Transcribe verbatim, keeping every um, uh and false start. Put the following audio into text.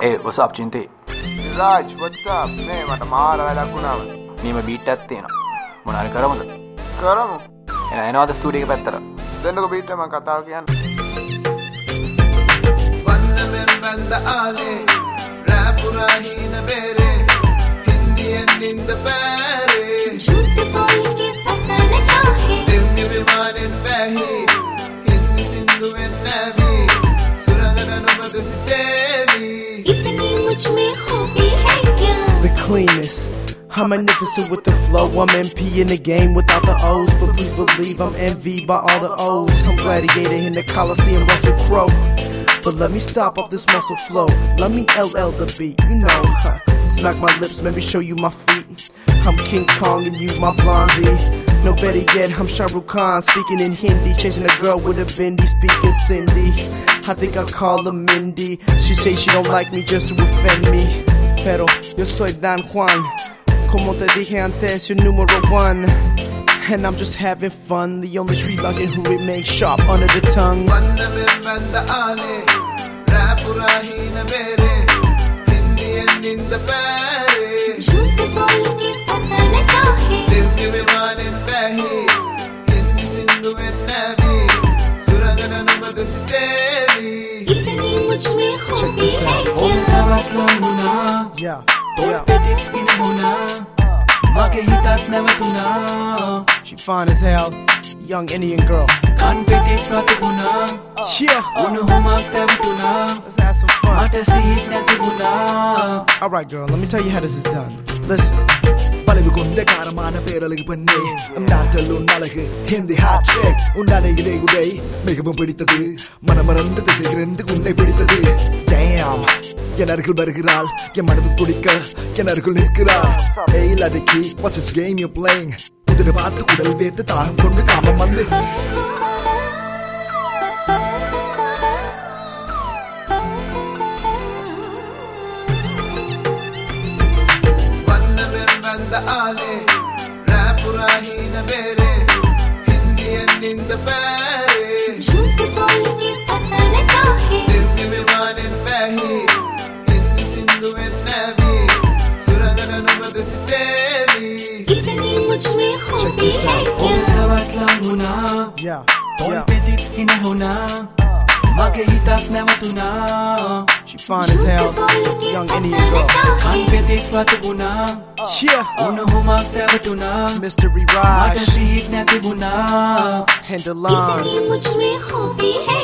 Hey, what's up, Chinti? Raj, what's up? මේ මට මාර වැඩක් වුණාම. නියම බීට් එකක් තියෙනවා. මොනාරි කරමුද? කරමු. එහෙනම් එනවාද ස්ටුඩියෝ එක පැත්තට? දෙන්නකෝ බීට් එක මම කතාව කියන්න. වන්නවෙන් බඳ ආලේ රාපුරාහින බේරේ හින්දියෙන් නින්ද බෑරේ झूठ बोल के फसाना चाहे දෙම්මි විමානෙන් බැහි හින්දි සින්දුවෙන් නැවි සුරංගන නුඹ දෙසිතේවි इतनी मुझ में खूबी है क्या The cleanest, I'm magnificent with the flow. I'm M P in the game without the O's, but please believe I'm envied by all the O's. I'm gladiator in the Coliseum, Russell Crowe. But let me stop off this muscle flow. Let me L L the beat, you know. Huh. Smack my lips, maybe show you my feet. I'm King Kong and you my blondie. No better yet, I'm Shah Rukh Khan, speaking in Hindi, chasing a girl with a bindi, speaking Cindy. I think I'll call her Mindy. She say she don't like me just to offend me. Pero yo soy Don Juan. Como te dije antes, you're numero one. And I'm just having fun. The only Sri Lankan who remains sharp under the tongue. වන්නවෙන් බඳ ආලේ රාපුරාහින බේරේ හින්දියෙන් නින්ද බෑරේ झूठ बोल के फसाना चाहे දෙම්මි විමානෙන් බැහි හින්දි සින්දුවෙන් නැවි සුරංගන නුඹ දෙසිතේවි इतनी मुझ में खूबी this है out. क्या Yeah, yeah. She fine as hell, young Indian girl. Yeah, let's have some fun. Alright girl, let me tell you how this is done. Listen. பலவி கொண்ட காரமான பேரழகு பெண்ணே நாட்டில் உன் அழகு ஹிந்தி ஹாட் ஷேக் உண்டான இடை உடை மிகவும் பிடித்தது மனமறந்து திசைகிருந்து உன்னை பிடித்தது டேம் என் அருகில் வருகிறாள் என் மனது துடிக்க என் அருகில் நிற்கிறாள் ஏய் Ladki what's this game you're playing புதிர பார்த்து குடல் வேத்து தாகம் கொண்டு காமம் வந்து බඳ ආලේ රාපුරාහින බේරේ හින්දියෙන් නින්ද බෑරේ झूठ बोल के फसाना चाहे දෙම්මි විමානෙන් බැහි හින්දි සින්දුවෙන් නැවි සුරංගන නුඹ දෙසිතේවි इतनी मुझ में खूबी this है out. क्या Yeah, yeah. She fine as hell, young Indian girl. Yeah, Mystery Raj and Delon. इतनी मुझ में खूबी है